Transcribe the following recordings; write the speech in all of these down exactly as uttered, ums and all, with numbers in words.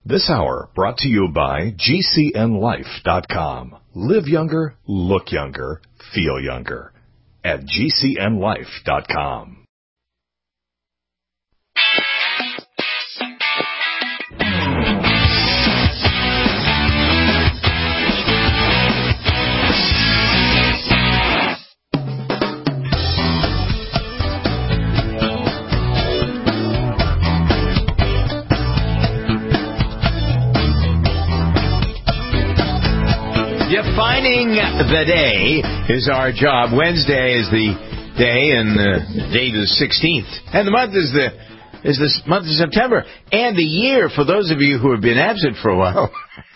This hour brought to you by G C N life dot com. Live younger, look younger, feel younger at G C N life dot com. Defining the day is our job. Wednesday is the day, and the date is sixteenth, and the month is the is the month of September, and the year for those of you who have been absent for a while.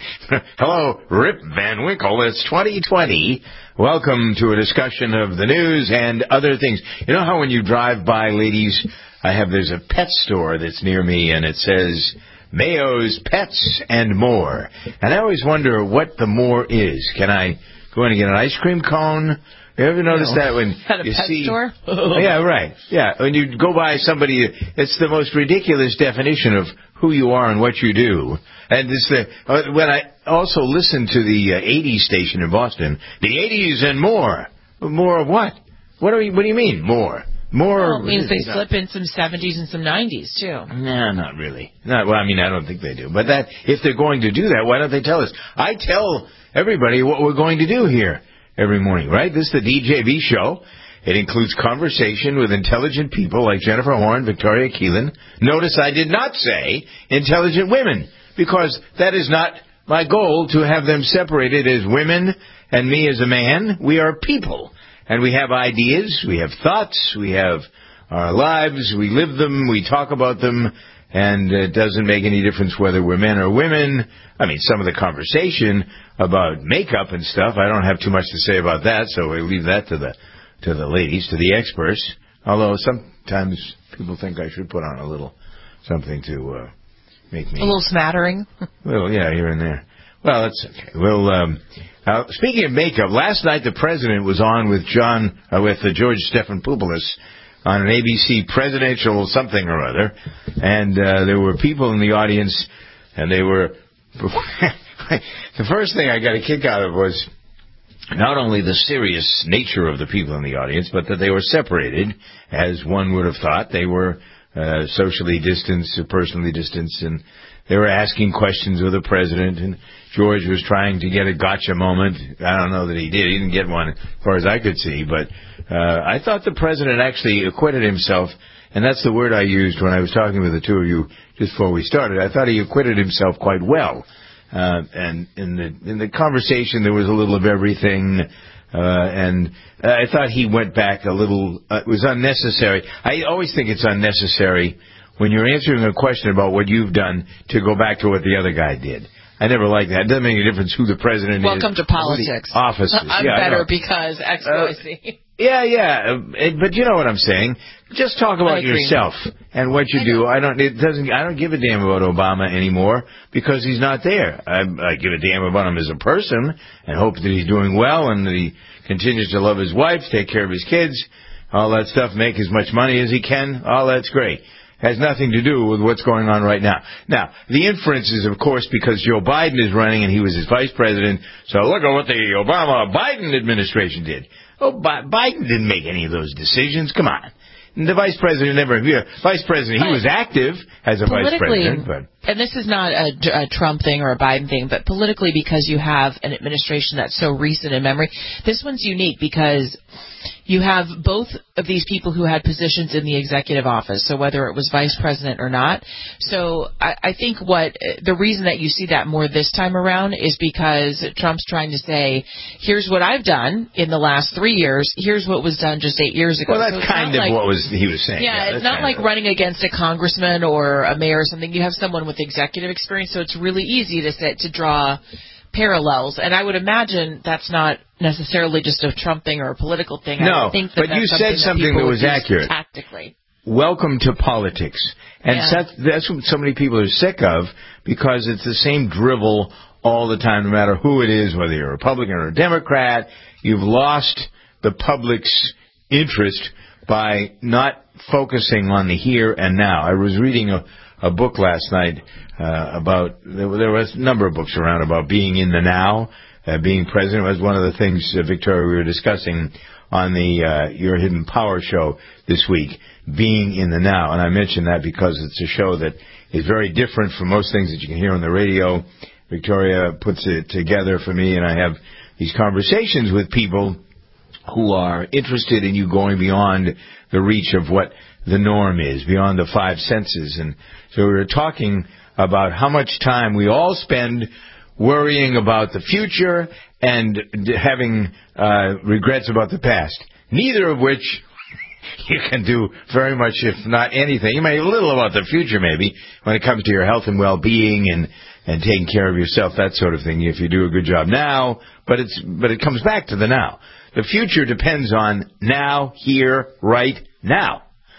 Hello, Rip Van Winkle. It's twenty twenty. Welcome to a discussion of the news and other things. You know how when you drive by, ladies, I have there's a pet store that's near me, and it says Mayo's Pets and More. And I always wonder what the more is. Can I go in and get an ice cream cone? You ever notice no. that when At a you pet see... store? Oh, yeah, right. Yeah, when you go by somebody, it's the most ridiculous definition of who you are and what you do. And it's the, uh, when I also listen to the uh, eighties station in Boston, the eighties and more. More of what? What do you, what do you mean, more? More well, it means they slip in some seventies and some nineties, too. No, not really. Not, well, I mean, I don't think they do. But that if they're going to do that, why don't they tell us? I tell everybody what we're going to do here every morning, right? This is the D J V show. It includes conversation with intelligent people like Jennifer Horn, Victoria Keelan. Notice I did not say intelligent women, because that is not my goal to have them separated as women and me as a man. We are people. And we have ideas, we have thoughts, we have our lives, we live them, we talk about them, and it doesn't make any difference whether we're men or women. I mean, some of the conversation about makeup and stuff, I don't have too much to say about that, so we leave that to the to the ladies, to the experts. Although sometimes people think I should put on a little something to uh, make me... A little smattering? Well, yeah, here and there. Well, that's okay. Well, um, uh, speaking of makeup, last night the president was on with John, uh, with uh, George Stephanopoulos on an A B C presidential something or other, and uh, there were people in the audience, and they were. The first thing I got a kick out of was not only the serious nature of the people in the audience, but that they were separated, as one would have thought. They were uh, socially distanced, or personally distanced, and they were asking questions of the president, and George was trying to get a gotcha moment. I don't know that he did. He didn't get one as far as I could see, but uh, I thought the president actually acquitted himself, and that's the word I used when I was talking with the two of you just before we started. I thought he acquitted himself quite well. Uh, and in the in the conversation, there was a little of everything, uh, and I thought he went back a little. Uh, it was unnecessary. I always think it's unnecessary when you're answering a question about what you've done to go back to what the other guy did. I never like that. It doesn't make any difference who the president Welcome is. Welcome to politics. Offices. I'm yeah, better because X, Y, Z. Uh, yeah, yeah. But you know what I'm saying. Just talk about yourself and what you I do. I don't. It doesn't. I don't give a damn about Obama anymore because he's not there. I, I give a damn about him as a person and hope that he's doing well and that he continues to love his wife, take care of his kids, all that stuff, make as much money as he can. All that's great. Has nothing to do with what's going on right now. Now, the inference is, of course, because Joe Biden is running and he was his vice president, so look at what the Obama-Biden administration did. Oh, Bi- Biden didn't make any of those decisions. Come on. And the vice president never, yeah, vice president, he was active as a vice president. But. And this is not a, a Trump thing or a Biden thing, but politically, because you have an administration that's so recent in memory, this one's unique because you have both of these people who had positions in the executive office, so whether it was vice president or not. So I, I think what the reason that you see that more this time around is because Trump's trying to say, here's what I've done in the last three years, here's what was done just eight years ago. Well, that's so kind of like, what was he was saying. Yeah, yeah it's not like running against a congressman or a mayor or something. You have someone with executive experience, so it's really easy to set, to draw parallels. And I would imagine that's not necessarily just a Trump thing or a political thing. No, I think that but that's you something said something that, that was accurate. Tactically. Welcome to politics. And yeah. that's, that's what so many people are sick of, because it's the same drivel all the time, no matter who it is, whether you're a Republican or a Democrat. You've lost the public's interest by not focusing on the here and now. I was reading a, a book last night uh, about, there, there was a number of books around about being in the now, uh, being present. It was one of the things, uh, Victoria, we were discussing on the uh, Your Hidden Power show this week, being in the now. And I mention that because it's a show that is very different from most things that you can hear on the radio. Victoria puts it together for me, and I have these conversations with people who are interested in you going beyond the reach of what the norm is, beyond the five senses. And so we were talking about how much time we all spend worrying about the future and having uh, regrets about the past, neither of which you can do very much, if not anything. You may a little about the future, maybe, when it comes to your health and well-being and, and taking care of yourself, that sort of thing, if you do a good job now. But it's but it comes back to the now. The future depends on now, here, right now.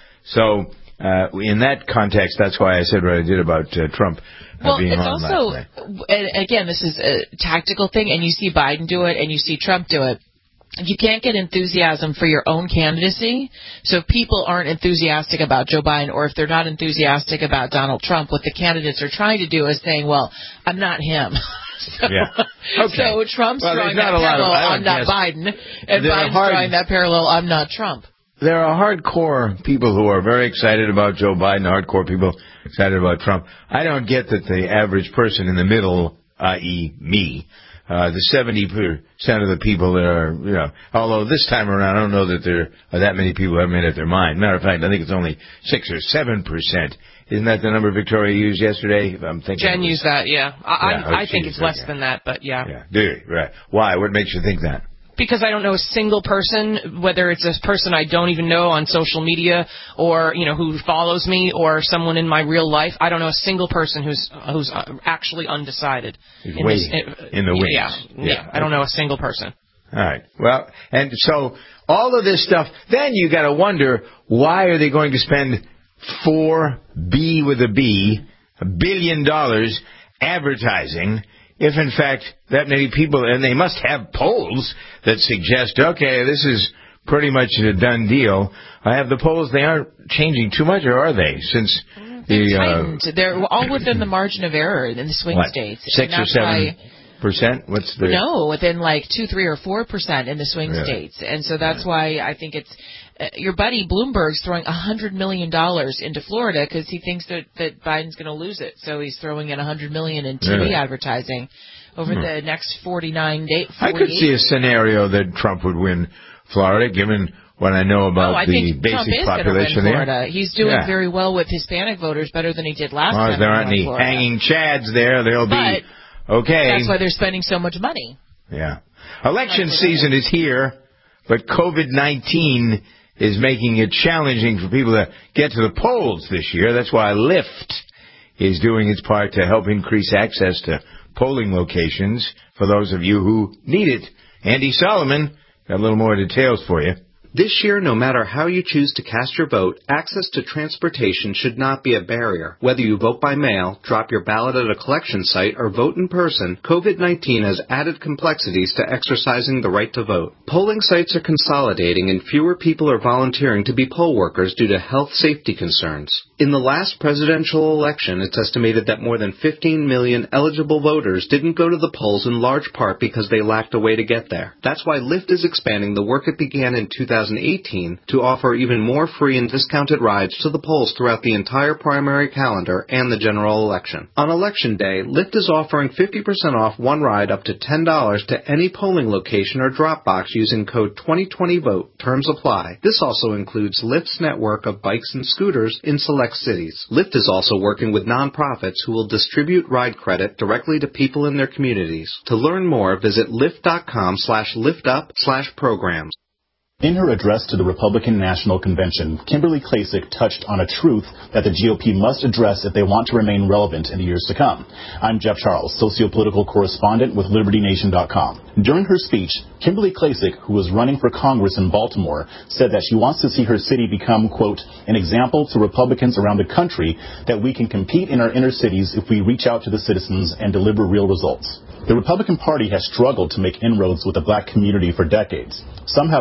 So uh, in that context, that's why I said what I did about uh, Trump uh, well, being it's on also, last night. And again, this is a tactical thing, and you see Biden do it, and you see Trump do it. You can't get enthusiasm for your own candidacy. So if people aren't enthusiastic about Joe Biden, or if they're not enthusiastic about Donald Trump, what the candidates are trying to do is saying, well, I'm not him. So, yeah. Okay. so Trump's well, drawing that parallel, of, I'm not Biden, and there Biden's hard, drawing that parallel, I'm not Trump. There are hardcore people who are very excited about Joe Biden, hardcore people excited about Trump. I don't get that the average person in the middle, that is me, uh, the seventy percent of the people that are, you know, although this time around I don't know that there are that many people who haven't made up their mind. Matter of fact, I think it's only six or seven percent. Isn't that the number Victoria used yesterday? If I'm thinking Jen was, used that, yeah. I, yeah, I, I think it's less yeah. than that, but yeah. Yeah, do you? Right. Why? What makes you think that? Because I don't know a single person, whether it's a person I don't even know on social media, or you know who follows me, or someone in my real life. I don't know a single person who's who's actually undecided. He's in, waiting this, in, in the wings. Yeah, yeah. yeah. I don't know a single person. All right. Well, and so all of this stuff. Then you got to wonder, why are they going to spend four B with a B, a billion dollars advertising? If, in fact, that many people, and they must have polls that suggest, okay, this is pretty much a done deal. I have the polls, they aren't changing too much, or are they? Since the, tightened. Uh, They're all within the margin of error in the swing what, states. Six or seven percent? What's the... No, within like two, three, or four percent in the swing really? states. And so that's why I think it's... Uh, your buddy Bloomberg's throwing one hundred million dollars into Florida because he thinks that, that Biden's going to lose it. So he's throwing in one hundred million dollars in T V really? advertising over hmm. the next forty-nine days. I could see a scenario that Trump would win Florida, given what I know about oh, I the think basic Trump is population win Florida. there. He's doing yeah. very well with Hispanic voters, better than he did last well, time. If there aren't any Florida. hanging chads there, they'll but be okay. That's why they're spending so much money. Yeah. Election season is here, but COVID nineteen is making it challenging for people to get to the polls this year. That's why Lyft is doing its part to help increase access to polling locations for those of you who need it. Andy Solomon got a little more details for you. This year, no matter how you choose to cast your vote, access to transportation should not be a barrier. Whether you vote by mail, drop your ballot at a collection site, or vote in person, COVID nineteen has added complexities to exercising the right to vote. Polling sites are consolidating and fewer people are volunteering to be poll workers due to health safety concerns. In the last presidential election, it's estimated that more than fifteen million eligible voters didn't go to the polls in large part because they lacked a way to get there. That's why Lyft is expanding the work it began in two thousand eighteen to offer even more free and discounted rides to the polls throughout the entire primary calendar and the general election. On Election Day, Lyft is offering fifty percent off one ride up to ten dollars to any polling location or drop box using code twenty twenty vote. Terms apply. This also includes Lyft's network of bikes and scooters in select cities. Lyft is also working with nonprofits who will distribute ride credit directly to people in their communities. To learn more, visit lyft.com slash liftup slash programs. In her address to the Republican National Convention, Kimberly Klacik touched on a truth that the G O P must address if they want to remain relevant in the years to come. I'm Jeff Charles, socio-political correspondent with Liberty Nation dot com. During her speech, Kimberly Klacik, who was running for Congress in Baltimore, said that she wants to see her city become, quote, an example to Republicans around the country that we can compete in our inner cities if we reach out to the citizens and deliver real results. The Republican Party has struggled to make inroads with the black community for decades. Some have argued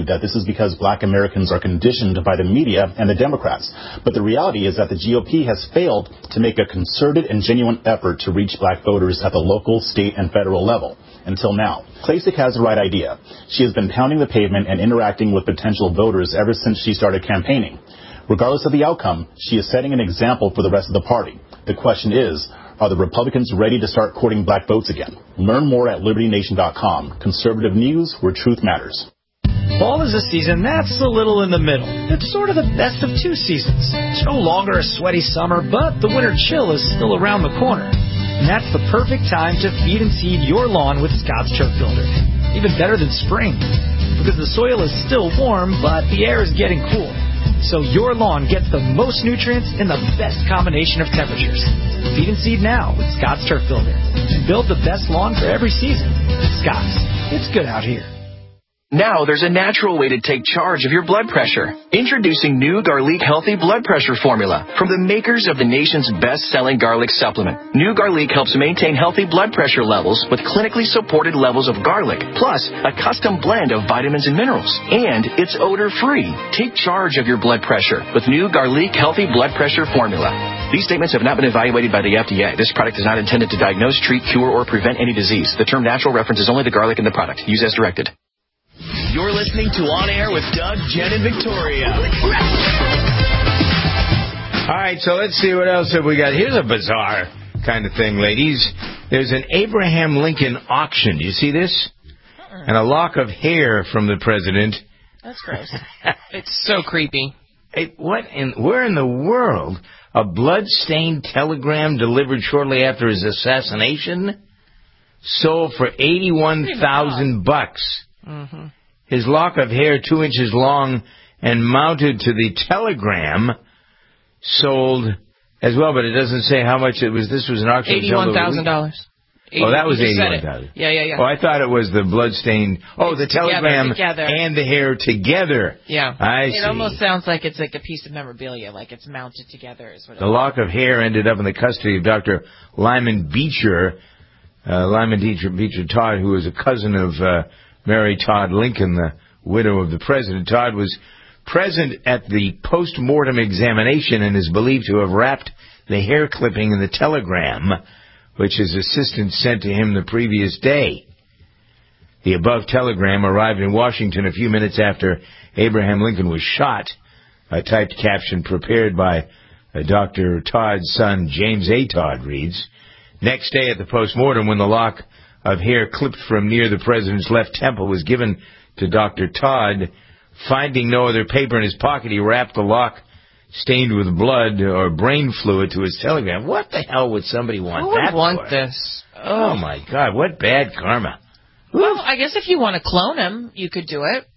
argued that this is because black Americans are conditioned by the media and the Democrats. But the reality is that the G O P has failed to make a concerted and genuine effort to reach black voters at the local, state, and federal level. Until now. Klacik has the right idea. She has been pounding the pavement and interacting with potential voters ever since she started campaigning. Regardless of the outcome, she is setting an example for the rest of the party. The question is, are the Republicans ready to start courting black votes again? Learn more at liberty nation dot com. Conservative news where truth matters. Fall is a season that's a little in the middle. It's sort of the best of two seasons. It's no longer a sweaty summer, but the winter chill is still around the corner. And that's the perfect time to feed and seed your lawn with Scott's Turf Builder. Even better than spring, because the soil is still warm, but the air is getting cool. So your lawn gets the most nutrients in the best combination of temperatures. Feed and seed now with Scott's Turf Builder. And build the best lawn for every season. Scott's. It's good out here. Now there's a natural way to take charge of your blood pressure. Introducing new Garlic Healthy Blood Pressure Formula from the makers of the nation's best-selling garlic supplement. New Garlic helps maintain healthy blood pressure levels with clinically supported levels of garlic, plus a custom blend of vitamins and minerals. And it's odor-free. Take charge of your blood pressure with new Garlic Healthy Blood Pressure Formula. These statements have not been evaluated by the F D A. This product is not intended to diagnose, treat, cure, or prevent any disease. The term natural references only the garlic in the product. Use as directed. You're listening to On Air with Doug, Jen, and Victoria. All right, so let's see what else have we got. Here's a bizarre kind of thing, ladies. There's an Abraham Lincoln auction. Do you see this? And a lock of hair from the president. That's gross. It's so creepy. Hey, what in, where in the world? A blood-stained telegram delivered shortly after his assassination? Sold for eighty-one thousand bucks. Mm-hmm. His lock of hair, two inches long and mounted to the telegram, sold as well, but it doesn't say how much it was. This was an auction. Eighty-one thousand dollars. Oh, that was eighty-one thousand. Yeah, yeah, yeah. Oh, I thought it was the bloodstained. Oh, it's the telegram together, together. and the hair together. Yeah, I it see. It almost sounds like it's like a piece of memorabilia, like it's mounted together. Is what it the lock of hair ended up in the custody of Doctor Lyman Beecher, uh, Lyman Beecher, Beecher Todd, who was a cousin of uh, Mary Todd Lincoln, the widow of the president. Todd was present at the post-mortem examination and is believed to have wrapped the hair clipping in the telegram, which his assistant sent to him the previous day. The above telegram arrived in Washington a few minutes after Abraham Lincoln was shot. A typed caption prepared by uh, Doctor Todd's son, James A. Todd, reads, "Next day at the post-mortem, when the lock of hair clipped from near the president's left temple was given to Doctor Todd, finding no other paper in his pocket, he wrapped the lock stained with blood or brain fluid to his telegram." What the hell would somebody want Who would that want for? this? Oh, oh, my God, what bad karma. Well, I guess if you want to clone him, you could do it.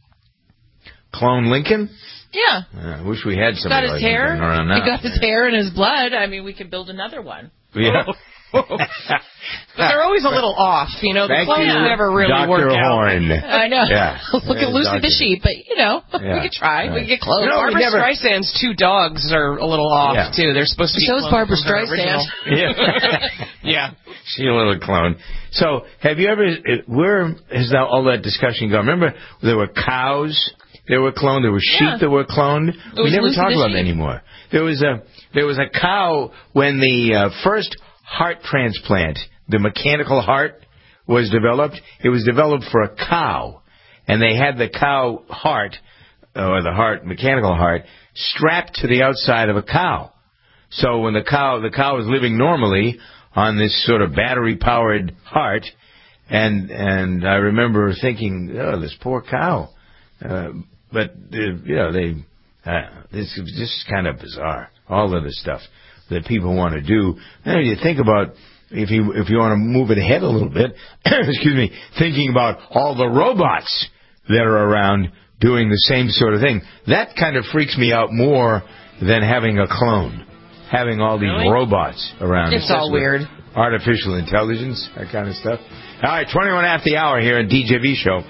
Clone Lincoln? Yeah. Uh, I wish we had He's somebody got his like hair. Lincoln around now. He got his hair and his blood. I mean, we could build another one. Yeah. But they're always a little off, you know. The Thank clones you, never really Doctor work Horn. out. I know. Yeah. Look at Yeah, Lucy Doctor the sheep, but you know, Yeah. we could try. Right. We could get close. You know, we Barbra never- Streisand's two dogs are a little off Yeah. too. They're supposed to be. So's clones Barbra from her Streisand. original. Yeah. Yeah. She's a little clone. So, have you ever, where has that, all that discussion gone? Remember, there were cows that were cloned, there were sheep Yeah. that were cloned. was We never Lucy talk the about sheep. that anymore. There was a, there was a cow when the uh, first heart transplant, the mechanical heart, was developed. It was developed for a cow, and they had the cow heart, or the heart, mechanical heart, strapped to the outside of a cow. So when the cow, the cow was living normally on this sort of battery-powered heart, and and I remember thinking, oh, this poor cow. Uh, but uh, you know, they uh, this is just kind of bizarre. All of the stuff that people want to do. Now you think about if you if you want to move it ahead a little bit. excuse me, thinking about all the robots that are around doing the same sort of thing. That kind of freaks me out more than having a clone. Having all these Really? robots around. It's all weird. Artificial intelligence, that kind of stuff. All right, twenty-one after the hour here on D J V Show.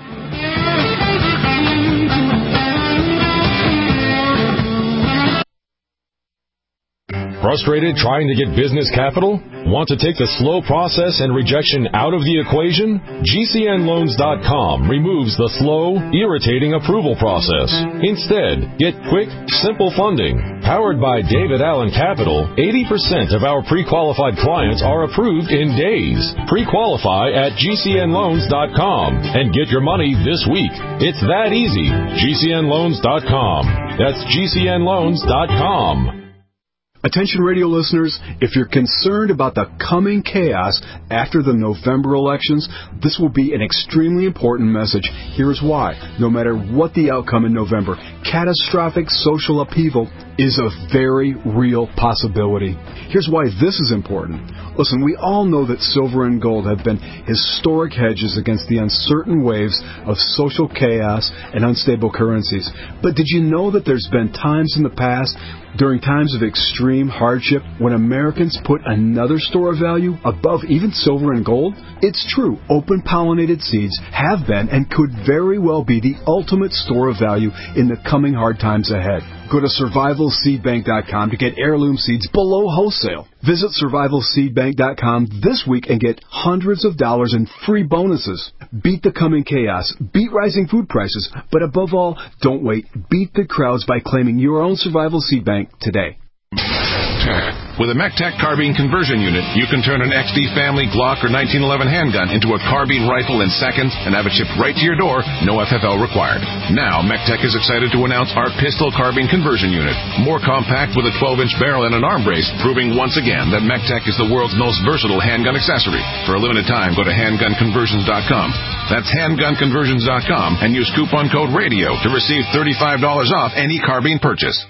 Frustrated trying to get business capital? Want to take the slow process and rejection out of the equation? G C N loans dot com removes the slow, irritating approval process. Instead, get quick, simple funding. Powered by David Allen Capital, eighty percent of our pre-qualified clients are approved in days. Pre-qualify at G C N loans dot com and get your money this week. It's that easy. G C N loans dot com. That's G C N loans dot com. Attention radio listeners, if you're concerned about the coming chaos after the November elections, this will be an extremely important message. Here's why. No matter what the outcome in November, catastrophic social upheaval is a very real possibility. Here's why this is important. Listen, we all know that silver and gold have been historic hedges against the uncertain waves of social chaos and unstable currencies. But did you know that there's been times in the past, during times of extreme hardship, when Americans put another store of value above even silver and gold? It's true. Open-pollinated seeds have been and could very well be the ultimate store of value in the coming hard times ahead. Go to survival seed bank dot com to get heirloom seeds below wholesale. Visit survival seed bank dot com this week and get hundreds of dollars in free bonuses. Beat the coming chaos. Beat rising food prices. But above all, don't wait. Beat the crowds by claiming your own Survival Seed Bank today. With a MECTEC carbine conversion unit, you can turn an X D Family Glock or nineteen eleven handgun into a carbine rifle in seconds and have it shipped right to your door, no F F L required. Now, MECTEC is excited to announce our pistol carbine conversion unit. More compact with a twelve inch barrel and an arm brace, proving once again that MECTEC is the world's most versatile handgun accessory. For a limited time, go to handgun conversions dot com. That's handgun conversions dot com and use coupon code RADIO to receive thirty-five dollars off any carbine purchase.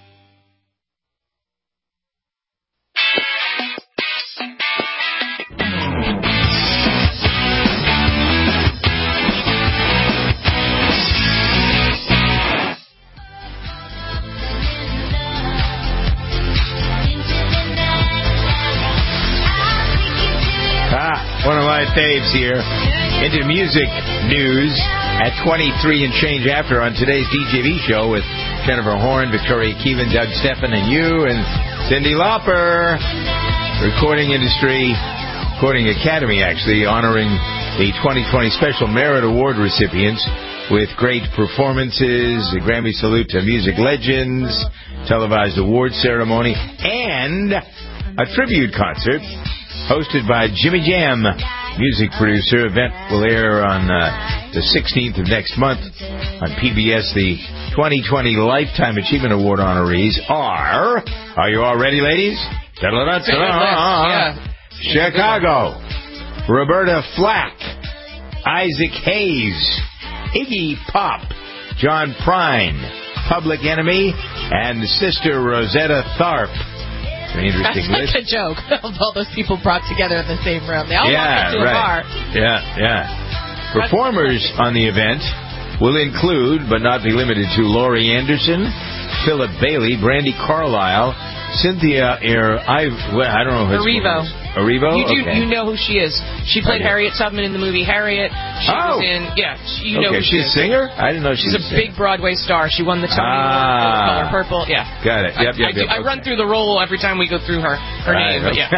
One of my faves here. Into music news at twenty-three and change after on today's D J V show with Jennifer Horn, Victoria Keevan, Doug Steffen, and you, and Cyndi Lauper. Recording industry, Recording Academy, actually, honoring the twenty twenty Special Merit Award recipients with great performances, a Grammy salute to music legends, televised award ceremony, and a tribute concert hosted by Jimmy Jam, music producer. Event will air on uh, the sixteenth of next month on P B S. The twenty twenty Lifetime Achievement Award honorees are, are you all ready, ladies? Yeah. Chicago, Roberta Flack, Isaac Hayes, Iggy Pop, John Prine, Public Enemy, and Sister Rosetta Tharpe. An interesting That's list. That's a joke of all those people brought together in the same room. They all yeah, walked into right. a bar. Yeah, yeah. Performers on the event will include, but not be limited to, Laurie Anderson, Philip Bailey, Brandi Carlile, Cynthia Air, I, well, I don't know who Erivo. Erivo? You do, okay. you know who she is. She played okay. Harriet Tubman in the movie Harriet. She oh. was in, yeah, she, you know okay. who she She's is. a singer? I didn't know she She's was a big Broadway star. She won the Tony ah. Award for The Color Purple. Yeah. Got it. Yep, I, yep, I, yep, do, okay. I run through the role every time we go through her, her right, name. But okay.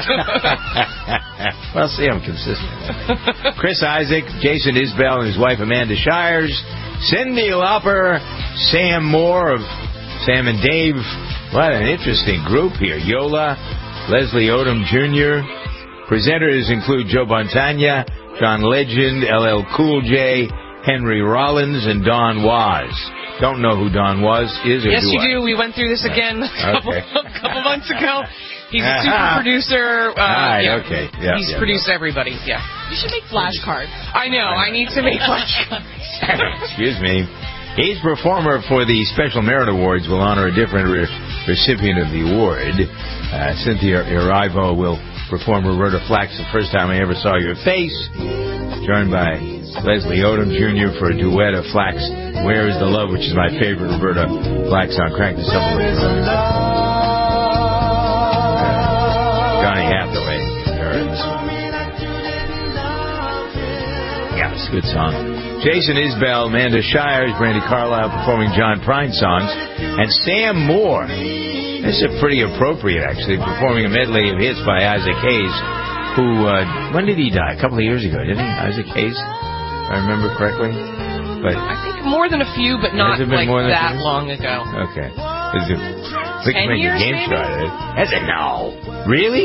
yeah. Well, see, I'm consistent. Chris Isaac, Jason Isbell and his wife Amanda Shires, Cyndi Lauper, Sam Moore of Sam and Dave. What an interesting group here. Yola, Leslie Odom Junior Presenters include Joe Montana, John Legend, L L Cool J, Henry Rollins, and Don Was. Don't know who Don Was is, or yes, do you I? do. We went through this again a couple, okay. a couple months ago. He's a super producer. Uh, right, yeah, okay. Yeah, he's yeah, produced yeah. everybody. Yeah. You should make flashcards. I know. I need to make flashcards. Excuse me. Each performer for the Special Merit Awards will honor a different re- recipient of the award. Uh, Cynthia Erivo will perform Roberta Flack's The First Time I Ever Saw Your Face, joined by Leslie Odom Junior for a duet of Flack's Where Is the Love, which is my favorite Roberta Flack song. Crank this up a little bit. Johnny Hathaway. Yeah, it's a good song. Jason Isbell, Amanda Shires, Brandi Carlile performing John Prine songs, and Sam Moore. This This is pretty appropriate, actually, performing a medley of hits by Isaac Hayes, who, uh, when did he die? A couple of years ago, didn't he? Isaac Hayes, if I remember correctly. But I think more than a few, but not like that long ago. Okay. Is it, we Ten can make years, a game maybe? shot at it. That's a no. Really?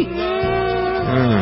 Mm.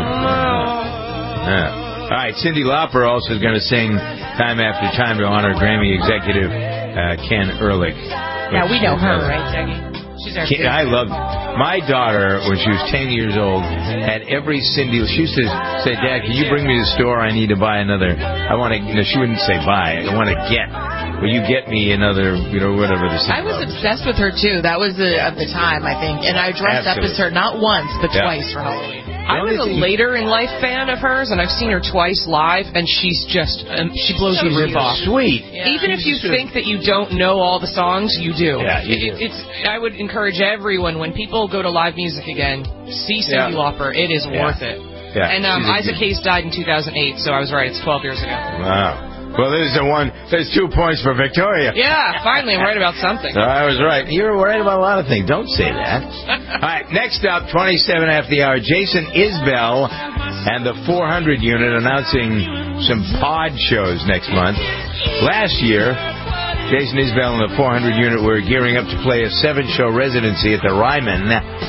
Yeah. All right, Cyndi Lauper also is going to sing Time After Time to honor Grammy executive uh, Ken Ehrlich. Yeah, we know her, right, Jackie? She's our Ken, I love my daughter, when she was ten years old, had every Cyndi. She used to say, Dad, can you bring me to the store? I need to buy another. I want to, you know, she wouldn't say buy. I want to get. Will you get me another, you know, whatever the I was obsessed with her, too. That was the, of the time, I think. And I dressed Absolutely. up as her not once, but Yeah. twice for Halloween. I was a later in life fan of hers, and I've seen her twice live, and she's just, um, she blows She's the roof off. sweet. Yeah. Even if you think that you don't know all the songs, you do. Yeah, you it, do. It's. I would encourage everyone, when people go to live music again, see Yeah. Cyndi Lauper. It is Yeah. worth it. Yeah, And um, she's a Isaac good- Hayes died in two thousand eight, so I was right. It's twelve years ago. Wow. Well, there's the one. There's two points for Victoria. Yeah, finally I'm right about something. So I was right. You were right about a lot of things. Don't say that. All right, next up, twenty-seven after the hour, Jason Isbell and the four hundred unit announcing some pod shows next month. Last year, Jason Isbell and the four hundred unit were gearing up to play a seven-show residency at the Ryman,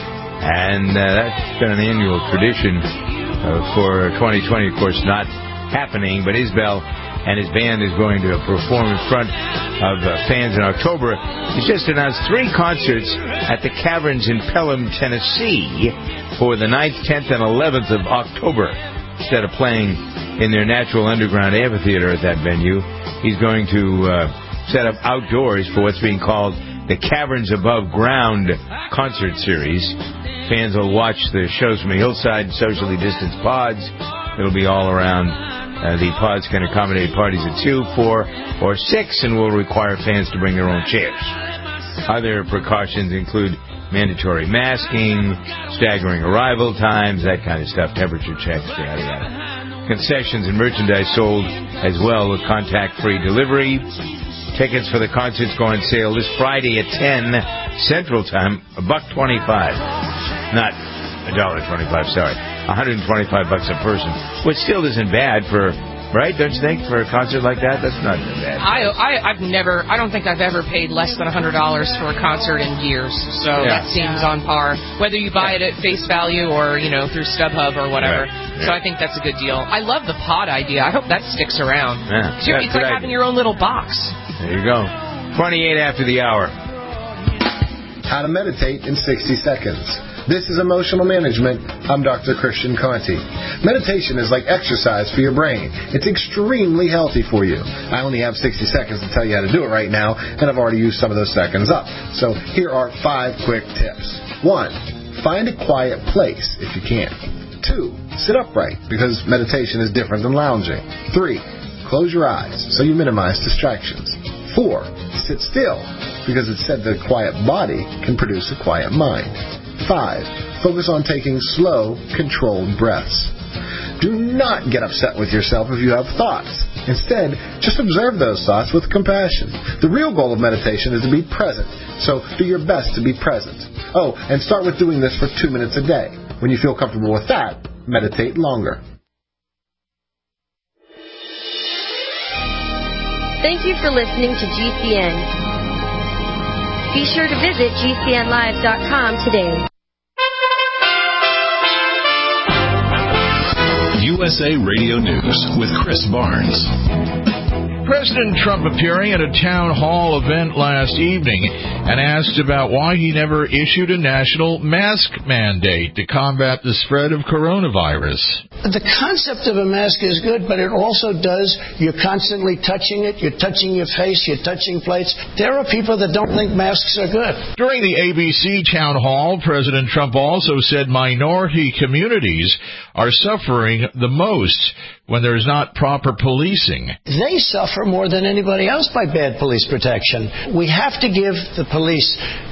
and uh, that's been an annual tradition uh, for twenty twenty, of course, not happening, but Isbell and his band is going to perform in front of uh, fans in October. He's just announced three concerts at the Caverns in Pelham, Tennessee for the ninth, tenth, and eleventh of October. Instead of playing in their natural underground amphitheater at that venue, he's going to uh, set up outdoors for what's being called the Caverns Above Ground concert series. Fans will watch the shows from a hillside, socially distanced pods. It'll be all around. Uh, the pods can accommodate parties of two, four, or six, and will require fans to bring their own chairs. Other precautions include mandatory masking, staggering arrival times, that kind of stuff, temperature checks, yada yada. Concessions and merchandise sold as well with contact-free delivery. Tickets for the concerts go on sale this Friday at ten Central Time, a buck twenty-five, not a dollar twenty-five. Sorry. one hundred twenty-five bucks a person, which still isn't bad for, right? Don't you think, for a concert like that? That's not bad. I, I, I've never, I don't think I've ever paid less than one hundred dollars for a concert in years. So Yeah. that seems on par, whether you buy it at face value or, you know, through StubHub or whatever. Right. Yeah. So I think that's a good deal. I love the pod idea. I hope that sticks around. Yeah. It's, your- Yeah, it's like good having idea. your own little box. There you go. twenty-eight after the hour. How to meditate in sixty seconds. This is Emotional Management. I'm Doctor Christian Conti. Meditation is like exercise for your brain. It's extremely healthy for you. I only have sixty seconds to tell you how to do it right now, and I've already used some of those seconds up. So here are five quick tips. One, find a quiet place if you can. Two, sit upright because meditation is different than lounging. Three, close your eyes so you minimize distractions. Four, sit still because it's said that a quiet body can produce a quiet mind. Five, focus on taking slow, controlled breaths. Do not get upset with yourself if you have thoughts. Instead, just observe those thoughts with compassion. The real goal of meditation is to be present, so do your best to be present. Oh, and start with doing this for two minutes a day. When you feel comfortable with that, meditate longer. Thank you for listening to G C N. Be sure to visit G C N live dot com today. U S A Radio News with Chris Barnes. President Trump appearing at a town hall event last evening and asked about why he never issued a national mask mandate to combat the spread of coronavirus. The concept of a mask is good, but it also does, you're constantly touching it, you're touching your face, you're touching plates. There are people that don't think masks are good. During the A B C town hall, President Trump also said minority communities are suffering the most when there's not proper policing. They suffer suffer more than anybody else by bad police protection. We have to give the police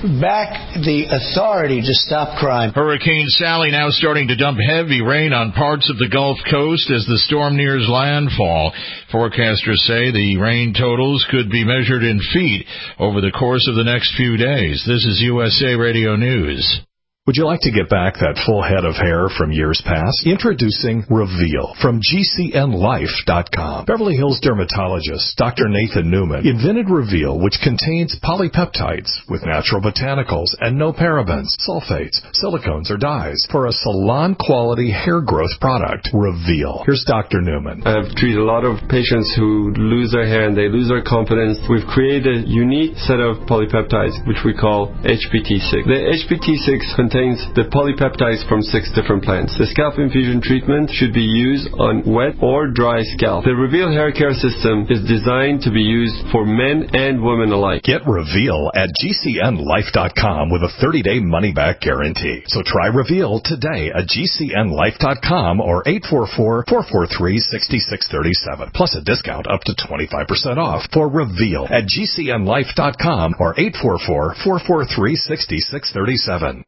back the authority to stop crime. Hurricane Sally now starting to dump heavy rain on parts of the Gulf Coast as the storm nears landfall. Forecasters say the rain totals could be measured in feet over the course of the next few days. This is U S A Radio News. Would you like to get back that full head of hair from years past? Introducing Reveal from G C N Life dot com. Beverly Hills dermatologist Doctor Nathan Newman invented Reveal, which contains polypeptides with natural botanicals and no parabens, sulfates, silicones, or dyes for a salon-quality hair growth product. Reveal. Here's Doctor Newman. I've treated a lot of patients who lose their hair and they lose their confidence. We've created a unique set of polypeptides, which we call H P T six. The H P T six contains contains the polypeptides from six different plants. The scalp infusion treatment should be used on wet or dry scalp. The Reveal hair care system is designed to be used for men and women alike. Get Reveal at G C N Life dot com with a thirty-day money-back guarantee. So try Reveal today at G C N Life dot com or eight four four, four four three, six six three seven, plus a discount up to twenty-five percent off for Reveal at G C N Life dot com or eight four four, four four three, six six three seven.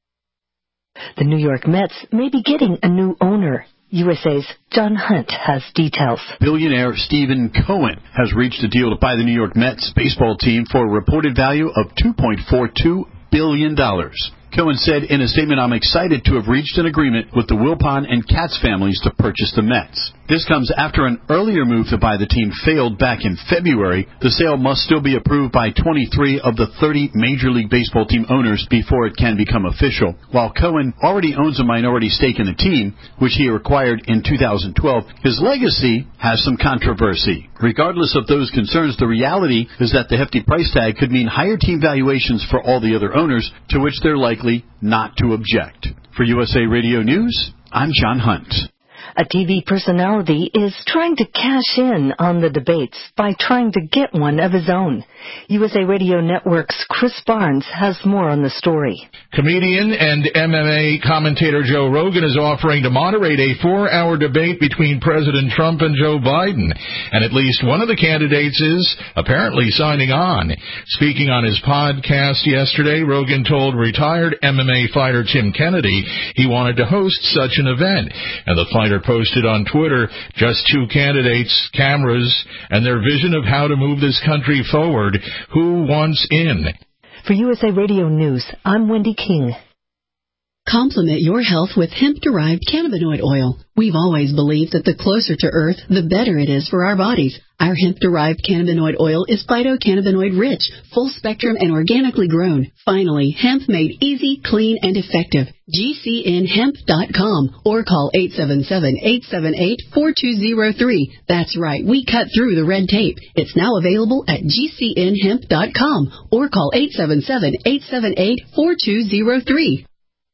The New York Mets may be getting a new owner. U S A's John Hunt has details. Billionaire Stephen Cohen has reached a deal to buy the New York Mets baseball team for a reported value of two point four two billion dollars. Cohen said in a statement, "I'm excited to have reached an agreement with the Wilpon and Katz families to purchase the Mets. This comes after an earlier move to buy the team failed back in February. The sale must still be approved by twenty-three of the thirty Major League Baseball team owners before it can become official. While Cohen already owns a minority stake in the team, which he acquired in two thousand twelve, his legacy has some controversy. Regardless of those concerns, the reality is that the hefty price tag could mean higher team valuations for all the other owners, to which they're likely not to object." For U S A Radio News, I'm John Hunt. A T V personality is trying to cash in on the debates by trying to get one of his own. U S A Radio Network's Chris Barnes has more on the story. Comedian and M M A commentator Joe Rogan is offering to moderate a four-hour debate between President Trump and Joe Biden, and at least one of the candidates is apparently signing on. Speaking on his podcast yesterday, Rogan told retired M M A fighter Tim Kennedy he wanted to host such an event, and the fighter posted on Twitter just two candidates, cameras, and their vision of how to move this country forward. Who wants in? For U S A Radio News, I'm Wendy King. Complement your health with hemp-derived cannabinoid oil. We've always believed that the closer to Earth, the better it is for our bodies. Our hemp-derived cannabinoid oil is phytocannabinoid-rich, full-spectrum, and organically grown. Finally, hemp made easy, clean, and effective. G C N hemp dot com or call eight seven seven, eight seven eight, four two zero three. That's right, we cut through the red tape. It's now available at G C N hemp dot com or call eight seven seven, eight seven eight, four two zero three.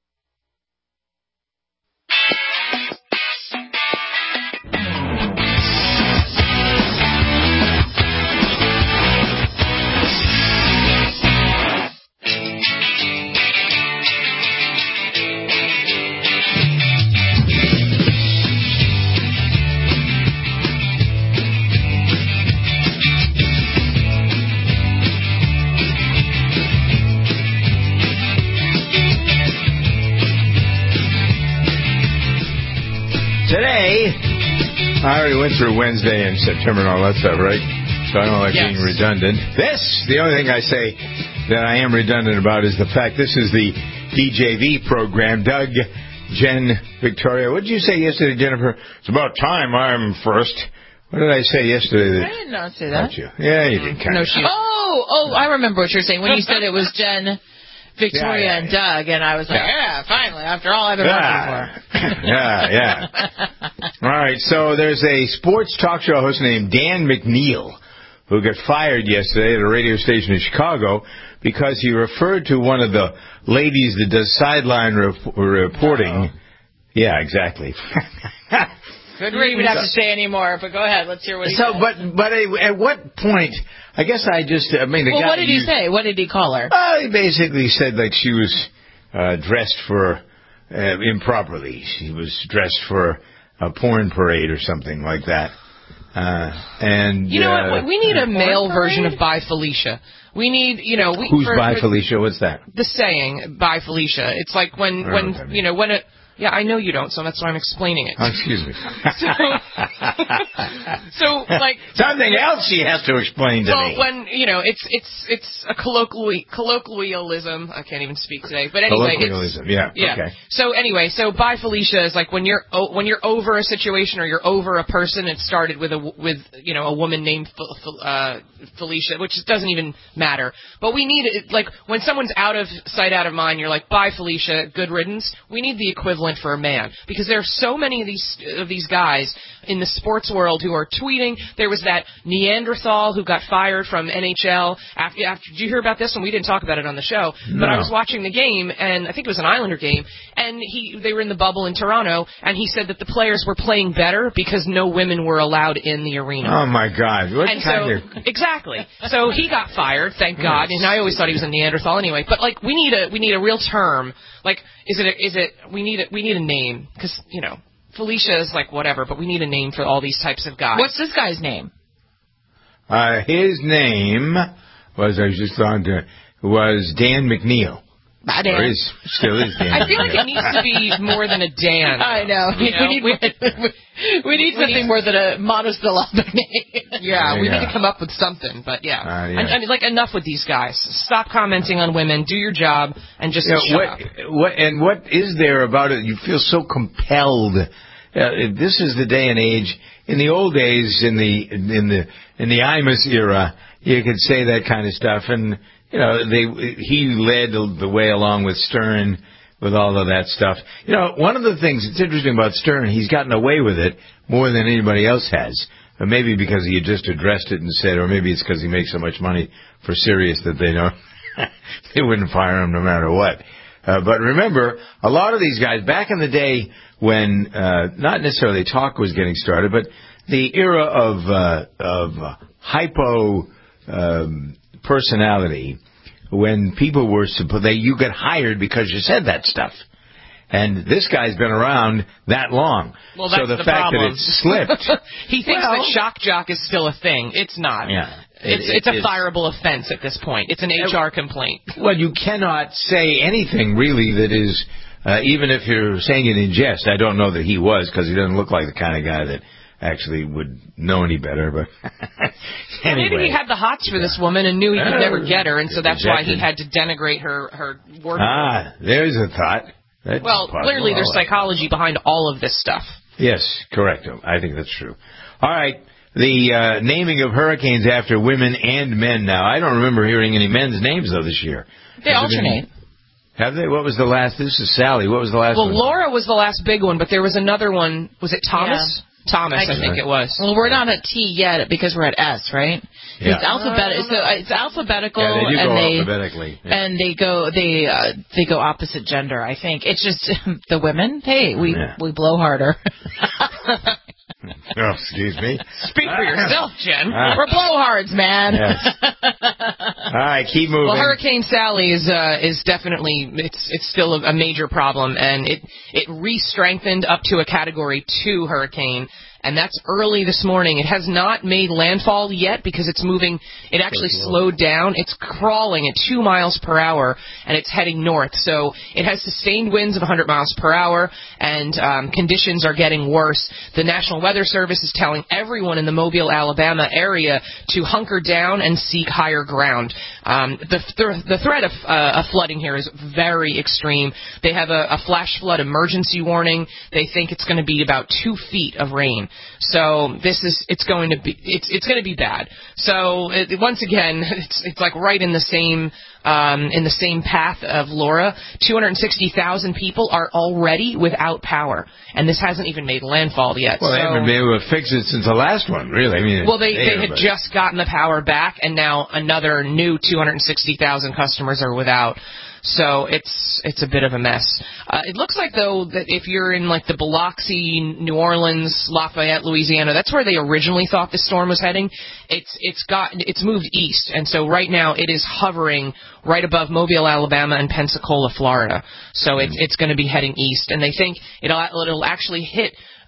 Today, I already went through Wednesday and September and all that stuff, right? So I don't like yes. being redundant. This, the only thing I say that I am redundant about is the fact this is the D J V program. Doug, Jen, Victoria, what did you say yesterday, Jennifer? It's about time I'm first. What did I say yesterday? I did not say that. You? Yeah, you did kind no, of. She, oh, oh, I remember what you're saying. When you said it was Jen, Victoria, yeah, yeah, and Doug, and I was like, yeah, yeah finally, after all I've been yeah. working for. yeah, yeah. All right, so there's a sports talk show host named Dan McNeil who got fired yesterday at a radio station in Chicago because he referred to one of the ladies that does sideline rep- reporting. Uh-oh. Yeah, exactly. Couldn't even have to say anymore, but go ahead. Let's hear what he so, said. But, but at what point, I guess I just, I mean, the well, guy... what did he used, say? What did he call her? Uh, he basically said, like, she was uh, dressed for, uh, improperly. She was dressed for a porn parade or something like that. Uh, and you know uh, what? We need a male version of Bye Felicia. We need, you know, we, who's for, Bye for Felicia? What's that? The saying Bye Felicia. It's like when, I when don't know you know, when it. Yeah, I know you don't, so that's why I'm explaining it. Oh, excuse me. so, so, like something else she has to explain to well, me. Well, when you know, it's it's it's a colloquial colloquialism. I can't even speak today, but anyway, colloquialism. It's, yeah. yeah. Okay. So anyway, so Bye Felicia is like when you're oh, when you're over a situation or you're over a person. It started with a with you know a woman named uh, Felicia, which doesn't even matter. But we need it like when someone's out of sight, out of mind. You're like, bye Felicia, good riddance. We need the equivalent for a man, because there are so many of these of these guys in the sports world who are tweeting. There was that Neanderthal who got fired from N H L after, after did you hear about this one? We didn't talk about it on the show, no. but I was watching the game, and I think it was an Islander game, and he they were in the bubble in Toronto, and he said that the players were playing better because no women were allowed in the arena. Oh my God! What and kind so, of exactly. So he got fired, thank God. And I always thought he was a Neanderthal anyway. But like, we need a we need a real term. Like, is it a, is it we need a, we need a name, because you know Felicia is like whatever, but we need a name for all these types of guys. What's this guy's name? Uh, his name was I was just on to was Dan McNeil. Bye, Dan. Or is, still is Dan. I feel like it needs to be more than a Dan. I know. You know? We need, we, we need something we need, more than a monosyllabic name. Yeah, we yeah. need to come up with something. But yeah, uh, yeah. And, and, like enough with these guys. Stop commenting on women. Do your job and just you know, shut what, up. What and what is there about it? You feel so compelled. Uh, this is the day and age. In the old days, in the in the in the Imus era, you could say that kind of stuff, and you know they he led the way along with Stern with all of that stuff. You know, one of the things that's interesting about Stern, he's gotten away with it more than anybody else has. Or maybe because he had just addressed it and said, or maybe it's because he makes so much money for Sirius that they know they wouldn't fire him no matter what. Uh, but remember, a lot of these guys, back in the day when uh, not necessarily talk was getting started, but the era of uh, of uh, hypo um, personality, when people were supposed, they you get hired because you said that stuff. And this guy's been around that long. Well, that's so the, the fact problem. that it's slipped. He thinks well, that shock jock is still a thing. It's not. Yeah. It's it, it's a it's, fireable offense at this point. It's an H R complaint. Well, you cannot say anything really that is, uh, even if you're saying it in jest. I don't know that he was, because he doesn't look like the kind of guy that actually would know any better. But anyway. Maybe he had the hots for this woman and knew he could never get her, and so that's why he had to denigrate her her work. Ah, there's a thought. That's well, possible. clearly there's psychology behind all of this stuff. Yes, correct. I think that's true. All right. The uh, naming of hurricanes after women and men now. I don't remember hearing any men's names, though, this year. They Has alternate. Been, have they? What was the last? This is Sally. What was the last well, one? Well, Laura was the last big one, but there was another one. Was it Thomas? Yeah. Thomas, I, I think it was. Well, we're not at T yet because we're at S, right? Yeah. It's alphabetical. So it's alphabetical, yeah, they do and go they alphabetically. Yeah. and they go they uh, they go opposite gender. I think it's just the women. Hey, we yeah. we blow harder. Oh, excuse me. Speak for yourself, Jen. Ah. We're blowhards, man. Yes. All right, keep moving. Well, Hurricane Sally is uh, is definitely it's it's still a, a major problem, and it it re-strengthened up to a Category two hurricane. And that's early this morning. It has not made landfall yet because it's moving. It actually slowed down. It's crawling at two miles per hour, and it's heading north. So it has sustained winds of one hundred miles per hour, and um, conditions are getting worse. The National Weather Service is telling everyone in the Mobile, Alabama area to hunker down and seek higher ground. Um, the, th- the threat of, uh, of flooding here is very extreme. They have a, a flash flood emergency warning. They think it's going to be about two feet of rain. So this is it's going to be it's it's going to be bad. So it, once again, it's it's like right in the same um, in the same path of Laura. two hundred sixty thousand people are already without power, and this hasn't even made landfall yet. Well, so, they haven't been able to fix it since the last one, really. I mean, well, they they had but... just gotten the power back, and now another new two hundred sixty thousand customers are without. So it's it's a bit of a mess. Uh, it looks like, though, that if you're in, like, the Biloxi, New Orleans, Lafayette, Louisiana, that's where they originally thought the storm was heading. It's it's got it's moved east, and so right now it is hovering right above Mobile, Alabama, and Pensacola, Florida. So it's it's going to be heading east, and they think it'll it'll actually hit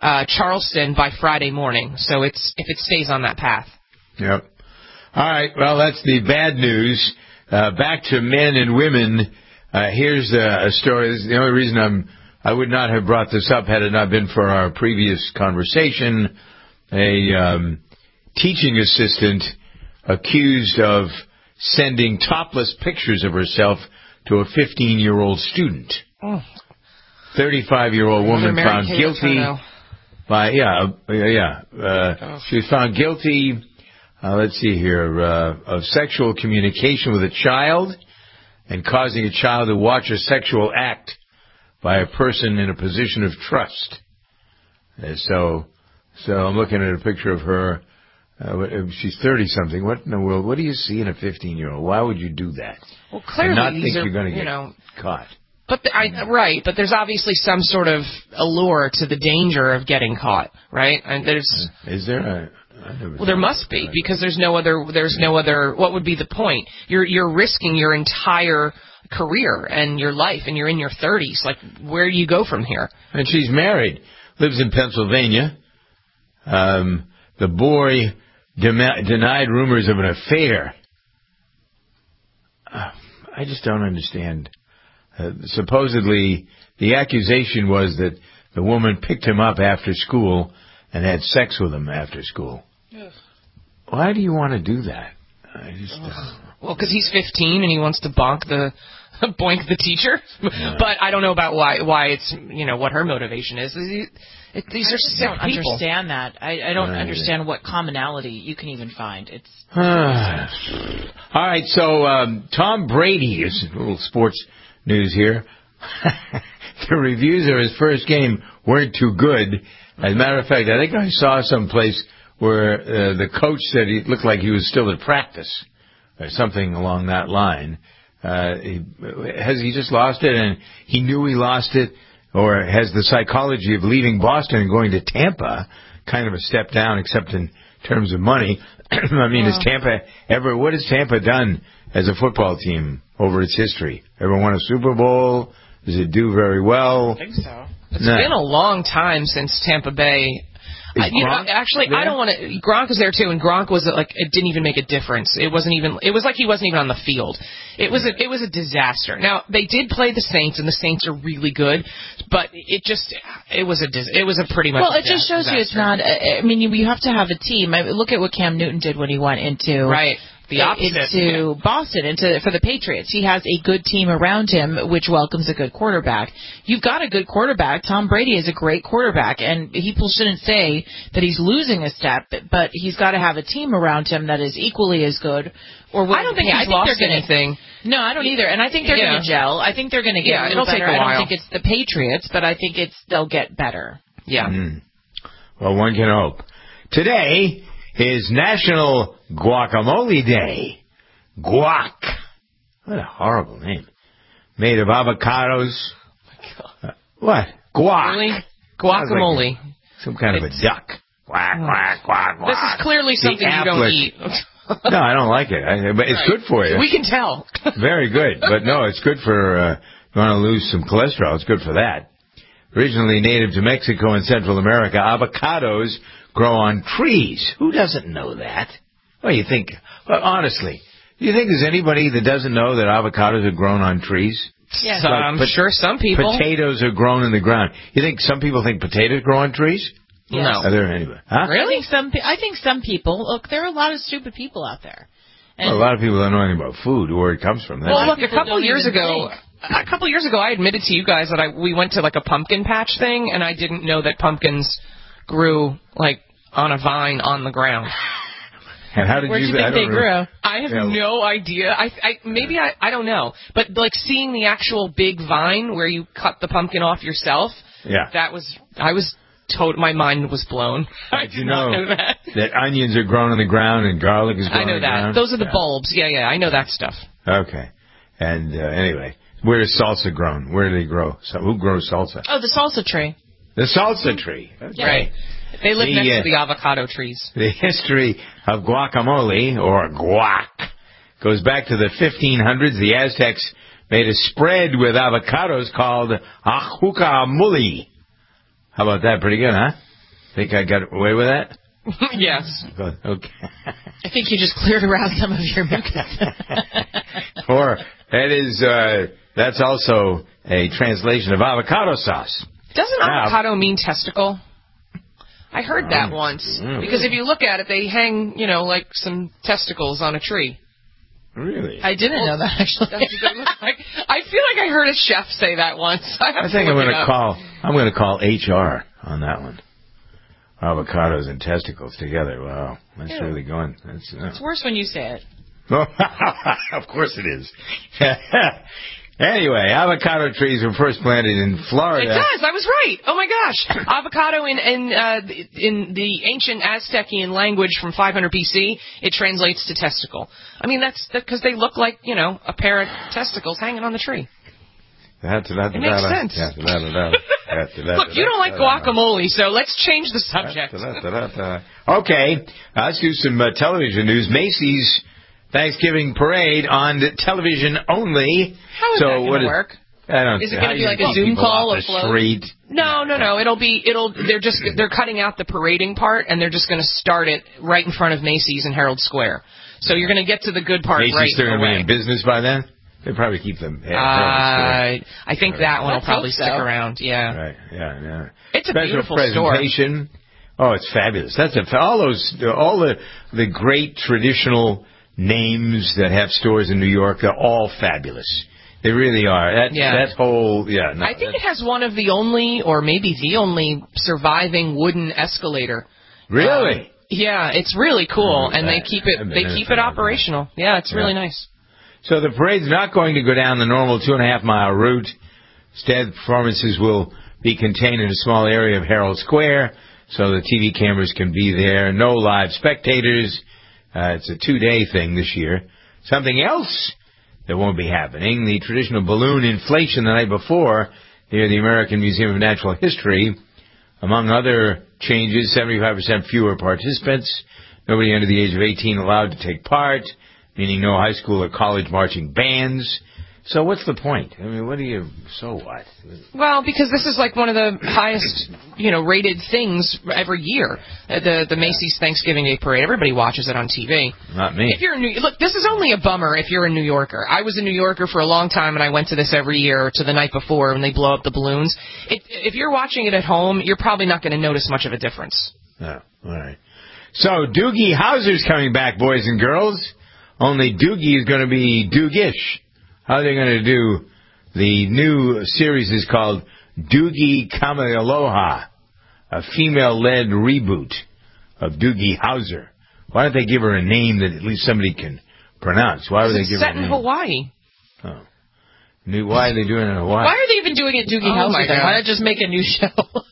uh, Charleston by Friday morning. So it's if it stays on that path. Yep. All right. Well, that's the bad news. Uh, back to men and women. Uh, here's a, a story. This is the only reason I'm I would not have brought this up had it not been for our previous conversation. A um, teaching assistant accused of sending topless pictures of herself to a fifteen-year-old student. Oh. thirty-five-year-old woman found Mary guilty Kay by, yeah, yeah, yeah. Uh, oh. She was found guilty, uh, let's see here, uh, of sexual communication with a child and causing a child to watch a sexual act by a person in a position of trust. Uh, so, so I'm looking at a picture of her. Uh, she's thirty-something. What in the world? What do you see in a fifteen-year-old? Why would you do that? Well, clearly, and not these think are, you're going to you get know, caught. But the, I, right, but there's obviously some sort of allure to the danger of getting caught, right? And there's is there a well, there must be because there's no other. There's no other. What would be the point? You're you're risking your entire career and your life, and you're in your thirties. Like, where do you go from here? And she's married, lives in Pennsylvania. Um, the boy dem- denied rumors of an affair. Uh, I just don't understand. Uh, supposedly, the accusation was that the woman picked him up after school and had sex with him after school. Yes. Why do you want to do that? I just uh, well, because he's fifteen and he wants to bonk the boink the teacher. Yeah. But I don't know about why why it's you know what her motivation is. It, it, these I are just sick don't people. understand that. I, I don't Right. understand what commonality you can even find. It's all right. So um, Tom Brady is a little sports news here. The reviews of his first game weren't too good. As a matter of fact, I think I saw someplace where uh, the coach said he looked like he was still at practice or something along that line. Uh, he, has he just lost it and he knew he lost it? Or has the psychology of leaving Boston and going to Tampa kind of a step down, except in terms of money? I mean, has Tampa ever, what has Tampa done as a football team over its history? Ever won a Super Bowl? Does it do very well? I think so. It's No. been a long time since Tampa Bay. Is I, you know, Gronk actually, there? I don't want to. Gronk was there too, and Gronk was like it didn't even make a difference. It wasn't even. It was like he wasn't even on the field. It was a. It was a disaster. Now they did play the Saints, and the Saints are really good, but it just. It was a. dis- It was a pretty much. well, a it just shows disaster. you it's not. I mean, you, you have to have a team. I mean, look at what Cam Newton did when he went into Right. The opposite. into Boston, into for the Patriots. He has a good team around him, which welcomes a good quarterback. You've got a good quarterback. Tom Brady is a great quarterback, and people shouldn't say that he's losing a step, but he's got to have a team around him that is equally as good. Or I don't think yeah, he's I think lost they're gonna, anything. No, I don't either. And I think they're Yeah. going to gel. I think they're going to get Yeah, a little it'll take better. a I while. don't think it's the Patriots, but I think it's they'll get better. Yeah. Mm. Well, one can hope. Today is National Guacamole Day. Guac. What a horrible name. Made of avocados. Uh, what? Guac. Really? Sounds Guacamole. like some kind of a duck. Quack, quack, quack, quack. This is clearly The something you don't applet. eat. No, I don't like it. I, but it's Right. good for you. We can tell. Very good. But no, it's good for, uh, you want to lose some cholesterol. It's good for that. Originally native to Mexico and Central America, avocados grow on trees. Who doesn't know that? What do you think? Well, honestly, do you think there's anybody that doesn't know that avocados are grown on trees? Yes. Like I'm pot- sure some people. Potatoes are grown in the ground. You think some people think potatoes grow on trees? Yes. No. Are there anybody? Huh? I think some. pe- I think some people. Look, there are a lot of stupid people out there. And Well, a lot of people don't know anything about food or where it comes from. That's Well, look, a people couple don't years even ago, a couple years ago, I admitted to you guys that I we went to like a pumpkin patch thing, and I didn't know that pumpkins grew like on a vine on the ground. And how did Where'd you? you think I they don't grew? know. I have Yeah. no idea. I, I maybe I, I don't know, but like seeing the actual big vine where you cut the pumpkin off yourself. Yeah. That was I was told my mind was blown. I Did did you not know, know that. that onions are grown on the ground and garlic is grown I know on the that. ground? Those are the Yeah. bulbs. Yeah, yeah, I know that stuff. Okay. And uh, anyway, where is salsa grown? Where do they grow? So, who grows salsa? oh, the salsa tree. The salsa tree. Okay. Right. They live The, next uh, to the avocado trees. The history of guacamole, or guac, goes back to the fifteen hundreds. The Aztecs made a spread with avocados called ajucamuli. How about that? Pretty good, huh? Think I got away with that? Yes. Okay. I think you just cleared around some of your mucus. Or that is uh, that's also a translation of avocado sauce. Doesn't Now, avocado mean testicle? I heard that Oh, once. really? Because if you look at it, they hang, you know, like some testicles on a tree. Really? I didn't know that, actually. That's what they look like. I feel like I heard a chef say that once. I, have I to think I'm look going it to up. call. I'm going to call H R on that one. Avocados and testicles together. Wow, that's Ew. really going. That's. Uh, It's worse when you say it. of course it is. Anyway, avocado trees were first planted in Florida. It does. I was right. Oh my gosh, avocado in in uh, in the ancient Aztecian language from five hundred B C, it translates to testicle. I mean, that's because they look like, you know, a pair of testicles hanging on the tree. It makes sense. Look, you don't like guacamole, so let's change the subject. Okay, let's do some uh, television news. Macy's Thanksgiving parade on television only. How is so that what going to is, work? I don't Is it how going to be you like a keep Zoom people call off or the float? street? No, no, no. It'll be it'll. They're just they're cutting out the parading part, and they're just going to start it right in front of Macy's in Herald Square. So you're going to get to the good part Macy's right still going to be away. in business by then? They probably keep them. Yeah, Uh, I think that one will Let's probably hope so. stick around. Yeah. Right. Yeah. Yeah. It's a Special beautiful store. presentation. Oh, it's fabulous. That's a, all those all the the great traditional names that have stores in New York. They're all fabulous. They really are. That Yeah. that whole yeah. No, I think it has one of the only, or maybe the only, surviving wooden escalator. Really? Um, yeah, it's really cool, Oh, and they that- keep it I've been they in it keep for it a long operational. Yeah, it's really Yeah. nice. So the parade's not going to go down the normal two and a half mile route. Instead, performances will be contained in a small area of Herald Square, so the T V cameras can be there. No live spectators. Uh, it's a two-day thing this year. Something else that won't be happening, the traditional balloon inflation the night before near the American Museum of Natural History. Among other changes, seventy-five percent fewer participants, nobody under the age of eighteen allowed to take part, meaning no high school or college marching bands. So what's the point? I mean, what do you, so what? Well, because this is like one of the highest, you know, rated things every year. Uh, the the Macy's Thanksgiving Day Parade. Everybody watches it on T V. Not me. If you're a New, look, this is only a bummer if you're a New Yorker. I was a New Yorker for a long time, and I went to this every year, to the night before when they blow up the balloons. It, if you're watching it at home, you're probably not going to notice much of a difference. Oh, all right. So Doogie Howser's coming back, boys and girls. Only Doogie is going to be Doogish. How are they going to do? The new series is called Doogie Kamealoha, a female-led reboot of Doogie Howser. Why don't they give her a name that at least somebody can pronounce? Why would they It's give her set a in name? Hawaii. Oh. New, why are they doing it in Hawaii? Why are they even doing it Doogie Oh, Howser? my then? God. Why not just make a new show?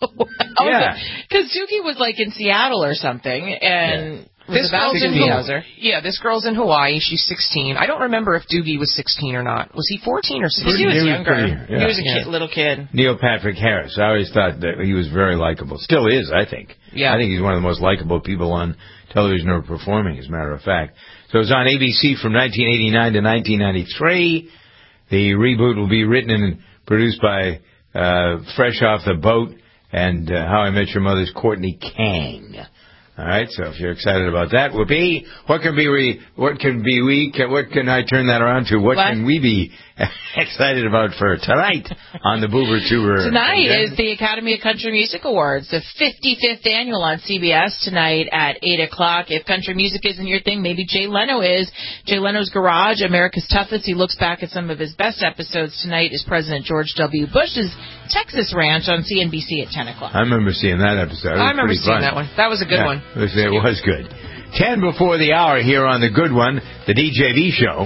Yeah. Because Doogie was like in Seattle or something, and was This about girl's in Doogie Hawaii. Howser. Yeah, this girl's in Hawaii. She's sixteen. I don't remember if Doogie was sixteen or not. Was he fourteen or sixteen? He was He was younger. pretty- yeah. He was a Yeah. kid, little kid. Neil Patrick Harris. I always thought that he was very likable. Still is, I think. Yeah. I think he's one of the most likable people on television or performing, as a matter of fact. So it was on A B C from nineteen eighty-nine to nineteen ninety-three. The reboot will be written and produced by uh, Fresh Off the Boat and uh, How I Met Your Mother's Courtney Kang. All right, so if you're excited about that, Whoopi, what can be we? What can be we? Can, what can I turn that around to? What, What? can we be excited about for tonight on the Boober Tuber? Tonight is the Academy of Country Music Awards, the fifty-fifth annual on C B S tonight at eight o'clock. If country music isn't your thing, maybe Jay Leno is. Jay Leno's Garage, America's Toughest. He looks back at some of his best episodes. Tonight is President George W. Bush's Texas Ranch on C N B C at ten o'clock. I remember seeing that episode. It was I remember pretty seeing fun. that one. That was a good Yeah, one. It was, it was good. Ten before the hour here on the good one, the D J V show.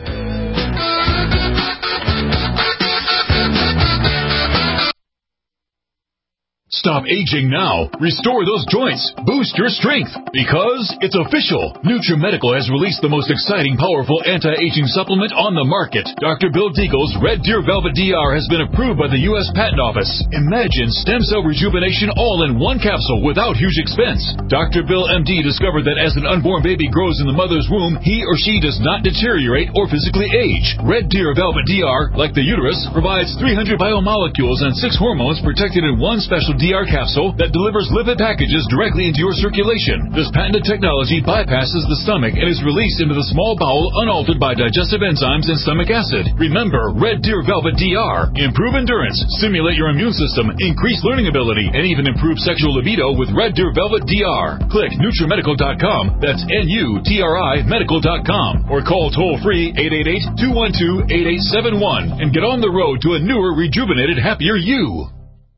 Stop aging now. Restore those joints. Boost your strength. Because it's official. NutriMedical has released the most exciting, powerful anti-aging supplement on the market. Doctor Bill Deagle's Red Deer Velvet D R has been approved by the U S Patent Office. Imagine stem cell rejuvenation all in one capsule without huge expense. Doctor Bill M D discovered that as an unborn baby grows in the mother's womb, he or she does not deteriorate or physically age. Red Deer Velvet D R, like the uterus, provides three hundred biomolecules and six hormones protected in one special D R R capsule that delivers lipid packages directly into your circulation. This patented technology bypasses the stomach and is released into the small bowel unaltered by digestive enzymes and stomach acid. Remember, Red Deer Velvet D R. Improve endurance, stimulate your immune system, increase learning ability, and even improve sexual libido with Red Deer Velvet D R. Click Nutrimedical dot com, that's N U T R I medical dot com, or call toll-free eight eight eight, two one two, eight eight seven one and get on the road to a newer, rejuvenated, happier you.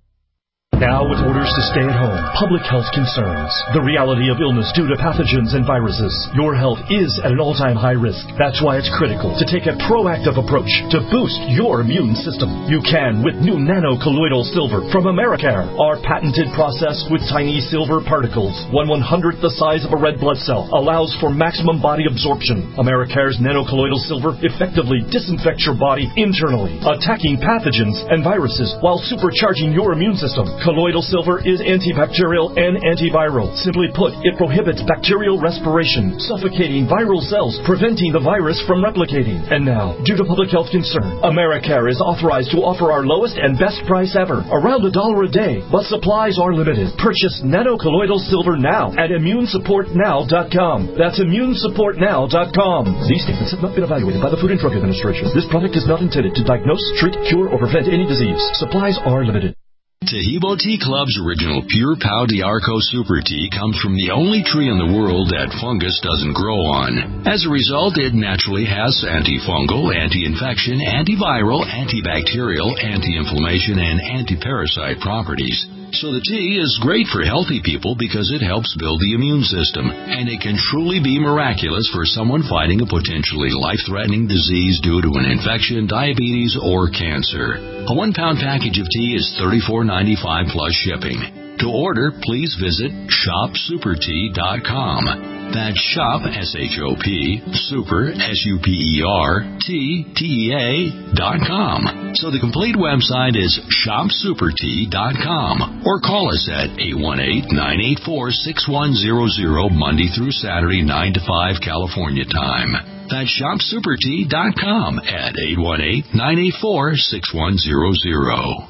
Now with orders to stay at home, public health concerns, the reality of illness due to pathogens and viruses, your health is at an all-time high risk. That's why it's critical to take a proactive approach to boost your immune system. You can with new nano-colloidal silver from Americare. Our patented process with tiny silver particles, one one-hundredth the size of a red blood cell, allows for maximum body absorption. Americare's nano-colloidal silver effectively disinfects your body internally, attacking pathogens and viruses while supercharging your immune system. Colloidal silver is antibacterial and antiviral. Simply put, it prohibits bacterial respiration, suffocating viral cells, preventing the virus from replicating. And now, due to public health concern, Americare is authorized to offer our lowest and best price ever, around a dollar a day, but supplies are limited. Purchase nano-colloidal silver now at immune support now dot com. That's immune support now dot com. These statements have not been evaluated by the Food and Drug Administration. This product is not intended to diagnose, treat, cure, or prevent any disease. Supplies are limited. Tahibo Tea Club's original Pure Pau D'Arco Super Tea comes from the only tree in the world that fungus doesn't grow on. As a result, it naturally has antifungal, anti-infection, antiviral, antibacterial, anti-inflammation, and anti-parasite properties. So the tea is great for healthy people because it helps build the immune system, and it can truly be miraculous for someone fighting a potentially life-threatening disease due to an infection, diabetes, or cancer. A one-pound package of tea is thirty-four ninety-five plus shipping. To order, please visit shop super tea dot com. That's shop, S H O P, super, S U P E R, T, T E A, dot com. So the complete website is shop super tea dot com. Or call us at eight one eight, nine eight four, six one zero zero, Monday through Saturday, nine to five, California time. That's shop super tea dot com at eight one eight, nine eight four, six one zero zero.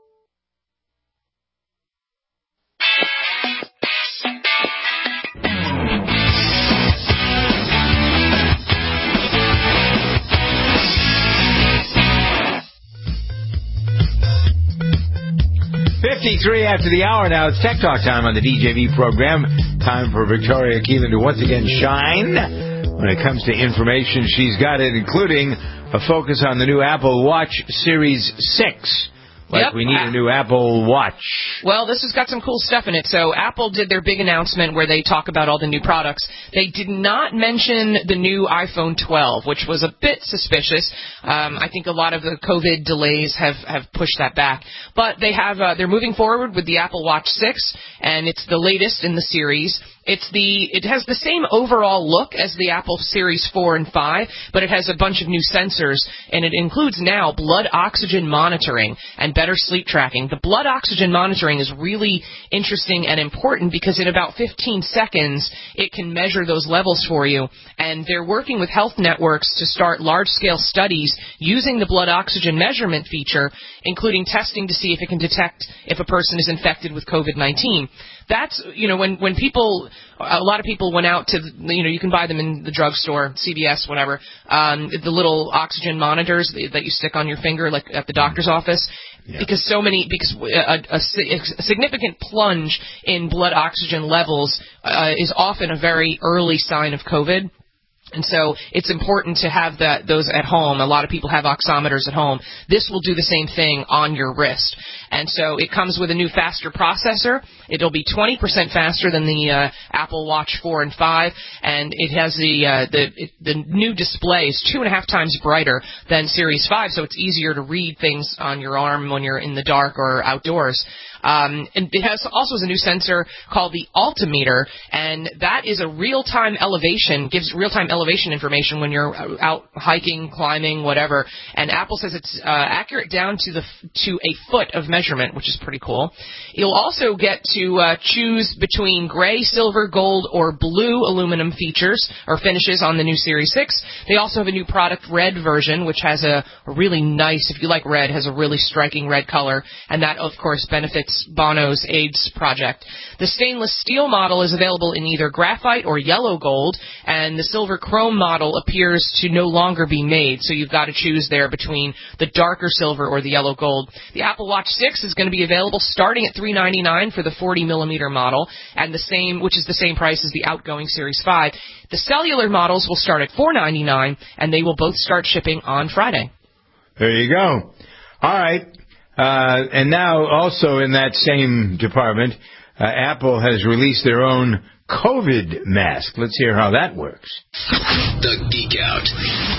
fifty-three after the hour now. It's Tech Talk time on the D J V program. Time for Victoria Keelan to once again shine. When it comes to information, she's got it, including a focus on the new Apple Watch Series six. Like yep. we need a new Apple Watch. Well, this has got some cool stuff in it. So Apple did their big announcement where they talk about all the new products. They did not mention the new iPhone twelve, which was a bit suspicious. Um, I think a lot of the COVID delays have, have pushed that back. But they have uh, they're moving forward with the Apple Watch six, and it's the latest in the series. It's the it has the same overall look as the Apple Series four and five, but it has a bunch of new sensors, and it includes now blood oxygen monitoring and better sleep tracking. The blood oxygen monitoring is really interesting and important because in about fifteen seconds, it can measure those levels for you, and they're working with health networks to start large-scale studies using the blood oxygen measurement feature, including testing to see if it can detect if a person is infected with COVID nineteen. That's, you know, when, when people, a lot of people went out to, you know, you can buy them in the drugstore, C V S, whatever, um, the little oxygen monitors that you stick on your finger, like at the doctor's office. Yeah. Because so many, because a, a, a significant plunge in blood oxygen levels uh, is often a very early sign of COVID. And so it's important to have that those at home. A lot of people have oximeters at home. This will do the same thing on your wrist. And so it comes with a new faster processor. It'll be twenty percent faster than the uh, Apple Watch four and five, and it has the uh, the it, the new display is two and a half times brighter than Series five, so it's easier to read things on your arm when you're in the dark or outdoors. Um, and it has also has a new sensor called the altimeter, and that is a real-time elevation, gives real-time elevation information when you're out hiking, climbing, whatever. And Apple says it's uh, accurate down to the to a foot of measurement, which is pretty cool. You'll also get to uh, choose between gray, silver, gold, or blue aluminum features or finishes on the new Series six. They also have a new product red version, which has a, a really nice, if you like red, has a really striking red color, and that, of course, benefits against Bono's AIDS project. The stainless steel model is available in either graphite or yellow gold, and the silver chrome model appears to no longer be made, so you've got to choose there between the darker silver or the yellow gold. The Apple Watch six is going to be available starting at three hundred ninety-nine dollars for the forty millimeter model, and the same, which is the same price as the outgoing Series five. The cellular models will start at four hundred ninety-nine dollars, and they will both start shipping on Friday. There you go. All right. Uh, and now also in that same department, uh, Apple has released their own COVID mask. Let's hear how that works. The Geek Out.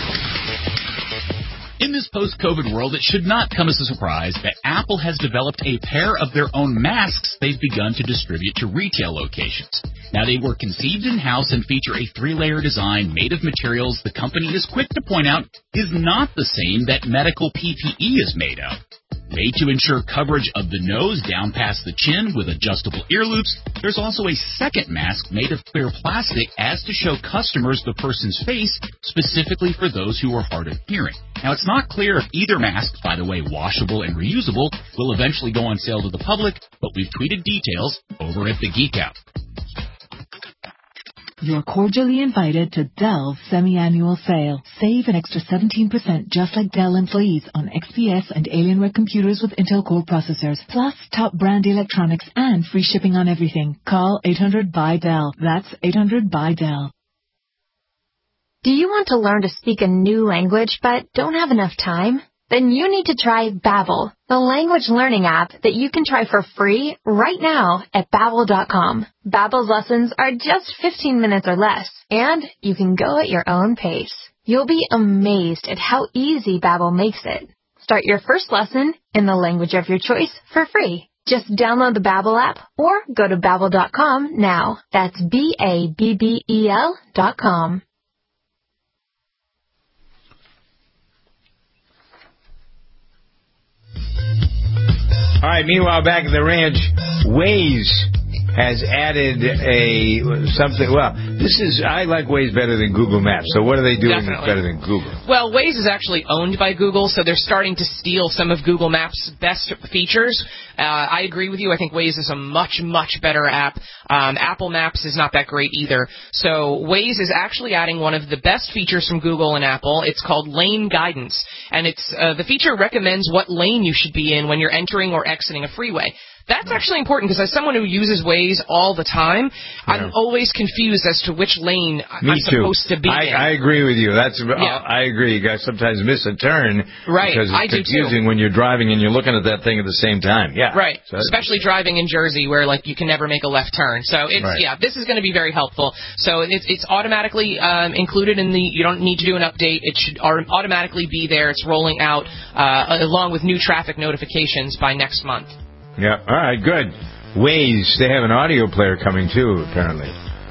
In this post-COVID world, it should not come as a surprise that Apple has developed a pair of their own masks they've begun to distribute to retail locations. Now, they were conceived in-house and feature a three-layer design made of materials the company is quick to point out is not the same that medical P P E is made of. Made to ensure coverage of the nose down past the chin with adjustable ear loops, there's also a second mask made of clear plastic as to show customers the person's face, specifically for those who are hard of hearing. Now, it's not clear if either mask, by the way washable and reusable, will eventually go on sale to the public, but we've tweeted details over at the Geek Out. You're cordially invited to Dell's semi-annual sale. Save an extra seventeen percent just like Dell employees on X P S and Alienware computers with Intel Core processors, plus top brand electronics and free shipping on everything. Call eight hundred B Y Dell. That's eight hundred B Y Dell. Do you want to learn to speak a new language but don't have enough time? Then you need to try Babbel, the language learning app that you can try for free right now at Babbel dot com. Babbel's lessons are just fifteen minutes or less, and you can go at your own pace. You'll be amazed at how easy Babbel makes it. Start your first lesson in the language of your choice for free. Just download the Babbel app or go to Babbel dot com now. That's B A B B E L dot com. All right, meanwhile, back at the ranch, Waze has added a something. Well, this is, I like Waze better than Google Maps. So what are they doing that's better than Google? Well, Waze is actually owned by Google, so they're starting to steal some of Google Maps' best features. Uh, I agree with you. I think Waze is a much, much better app. Um, Apple Maps is not that great either. So Waze is actually adding one of the best features from Google and Apple. It's called Lane Guidance, and it's uh, the feature recommends what lane you should be in when you're entering or exiting a freeway. That's actually important because as someone who uses Waze all the time, yeah. I'm always confused as to which lane Me I'm too. supposed to be I, in. I agree with you. That's yeah. I agree. You guys sometimes miss a turn right. because it's I confusing when you're driving and you're looking at that thing at the same time. Yeah, right. So especially driving in Jersey where like you can never make a left turn. So it's right. yeah, this is going to be very helpful. So it's it's automatically um, included in the. You don't need to do an update. It should automatically be there. It's rolling out uh, along with new traffic notifications by next month. Yeah. All right. Good. Waze, they have an audio player coming too, apparently.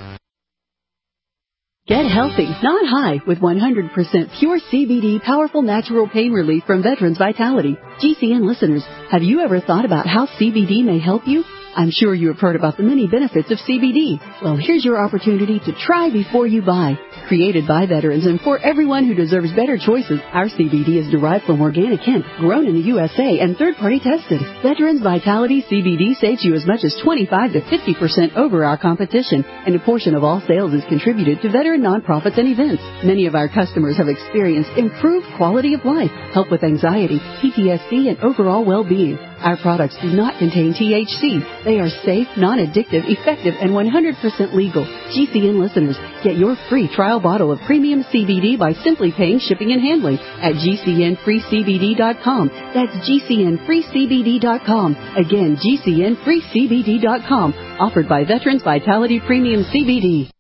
Get healthy, not high, with one hundred percent pure C B D powerful natural pain relief from Veterans Vitality. G C N listeners, have you ever thought about how C B D may help you? I'm sure you have heard about the many benefits of C B D. Well, here's your opportunity to try before you buy. Created by veterans and for everyone who deserves better choices, our C B D is derived from organic hemp, grown in the U S A and third-party tested. Veterans Vitality C B D saves you as much as twenty-five to fifty percent over our competition, and a portion of all sales is contributed to veteran nonprofits and events. Many of our customers have experienced improved quality of life, help with anxiety, P T S D, and overall well-being. Our products do not contain T H C. They are safe, non-addictive, effective, and one hundred percent legal. G C N listeners, get your free trial bottle of premium C B D by simply paying shipping and handling at G C N free C B D dot com. That's G C N free C B D dot com. Again, G C N free C B D dot com. Offered by Veterans Vitality Premium C B D.